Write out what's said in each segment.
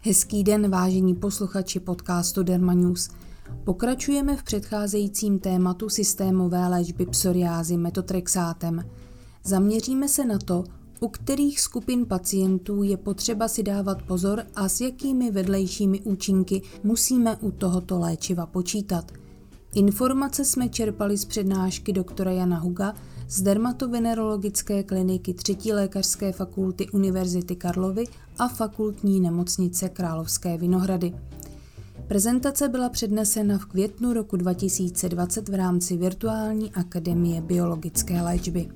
Hezký den, vážení posluchači podcastu Derma News. Pokračujeme v předcházejícím tématu systémové léčby psoriázy metotrexátem. Zaměříme se na to, u kterých skupin pacientů je potřeba si dávat pozor a s jakými vedlejšími účinky musíme u tohoto léčiva počítat. Informace jsme čerpali z přednášky doktora Jana Huga z dermatovenerologické kliniky 3. lékařské fakulty Univerzity Karlovy a fakultní nemocnice Královské Vinohrady. Prezentace byla přednesena v květnu roku 2020 v rámci virtuální akademie biologické léčby.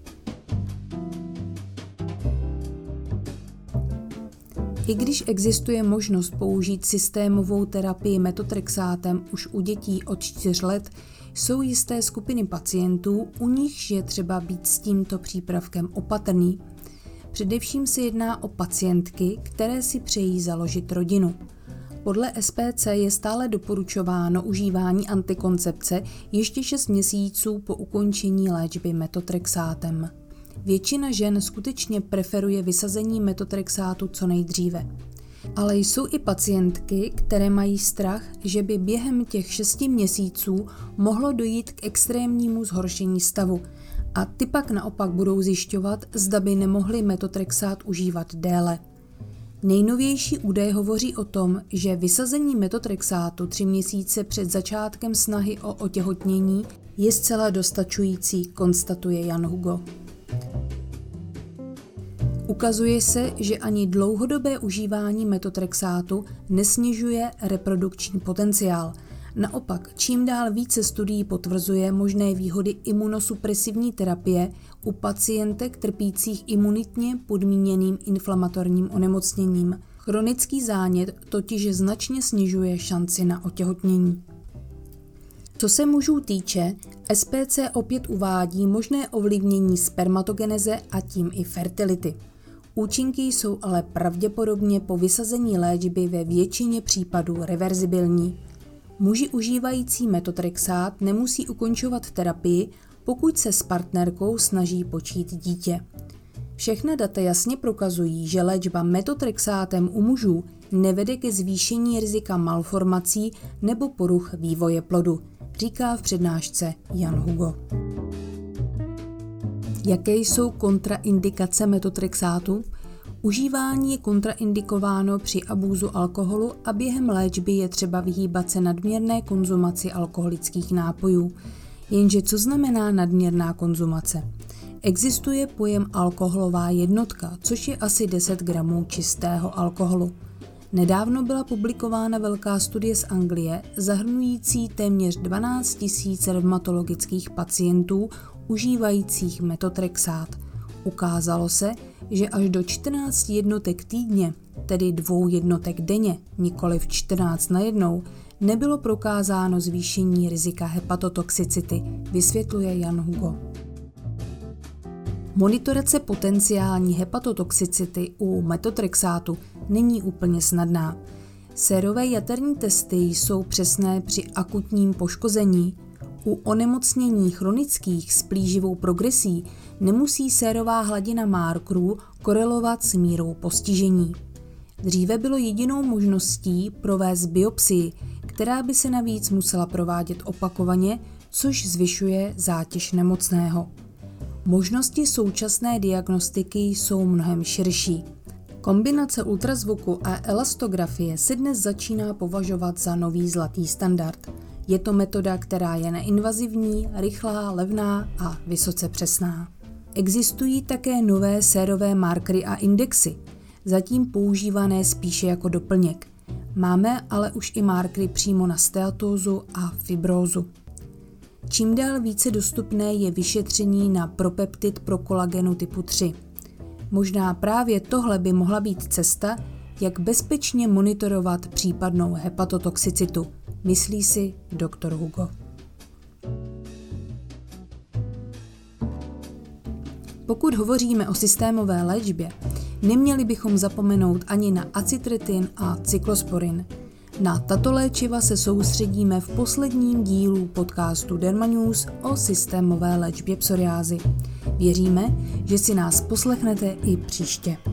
I když existuje možnost použít systémovou terapii metotrexátem už u dětí od 4 let, jsou jisté skupiny pacientů, u nichž je třeba být s tímto přípravkem opatrný. Především se jedná o pacientky, které si přejí založit rodinu. Podle SPC je stále doporučováno užívání antikoncepce ještě 6 měsíců po ukončení léčby metotrexátem. Většina žen skutečně preferuje vysazení metotrexátu co nejdříve. Ale jsou i pacientky, které mají strach, že by během těch 6 měsíců mohlo dojít k extrémnímu zhoršení stavu a ty pak naopak budou zjišťovat, zda by nemohli metotrexát užívat déle. Nejnovější údaj hovoří o tom, že vysazení metotrexátu 3 měsíce před začátkem snahy o otěhotnění je zcela dostačující, konstatuje Jan Hugo. Ukazuje se, že ani dlouhodobé užívání metotrexátu nesnižuje reprodukční potenciál. Naopak, čím dál více studií potvrzuje možné výhody imunosupresivní terapie u pacientek trpících imunitně podmíněným inflamatorním onemocněním. Chronický zánět totiž značně snižuje šanci na otěhotnění. Co se mužů týče, SPC opět uvádí možné ovlivnění spermatogeneze a tím i fertility. Účinky jsou ale pravděpodobně po vysazení léčby ve většině případů reverzibilní. Muži užívající metotrexát nemusí ukončovat terapii, pokud se s partnerkou snaží počít dítě. Všechna data jasně prokazují, že léčba metotrexátem u mužů nevede ke zvýšení rizika malformací nebo poruch vývoje plodu, říká v přednášce Jan Hugo. Jaké jsou kontraindikace metotrexátu? Užívání je kontraindikováno při abúzu alkoholu a během léčby je třeba vyhýbat se nadměrné konzumaci alkoholických nápojů. Jenže co znamená nadměrná konzumace? Existuje pojem alkoholová jednotka, což je asi 10 gramů čistého alkoholu. Nedávno byla publikována velká studie z Anglie, zahrnující téměř 12 000 revmatologických pacientů užívajících metotrexát. Ukázalo se, že až do 14 jednotek týdně, tedy 2 jednotek denně, nikoliv 14 najednou, nebylo prokázáno zvýšení rizika hepatotoxicity, vysvětluje Jan Hugo. Monitorace potenciální hepatotoxicity u metotrexátu není úplně snadná. Sérové jaterní testy jsou přesné při akutním poškození. U onemocnění chronických s plíživou progresí nemusí sérová hladina markerů korelovat s mírou postižení. Dříve bylo jedinou možností provést biopsii, která by se navíc musela provádět opakovaně, což zvyšuje zátěž nemocného. Možnosti současné diagnostiky jsou mnohem širší. Kombinace ultrazvuku a elastografie se dnes začíná považovat za nový zlatý standard. Je to metoda, která je neinvazivní, rychlá, levná a vysoce přesná. Existují také nové sérové markery a indexy, zatím používané spíše jako doplněk. Máme ale už i markery přímo na steatózu a fibrózu. Čím dál více dostupné je vyšetření na propeptid pro kolagenu typu 3. Možná právě tohle by mohla být cesta, jak bezpečně monitorovat případnou hepatotoxicitu, myslí si doktor Hugo. Pokud hovoříme o systémové léčbě, neměli bychom zapomenout ani na acitretin a cyklosporin. Na tato léčiva se soustředíme v posledním dílu podcastu Derma News o systémové léčbě psoriázy. Věříme, že si nás poslechnete i příště.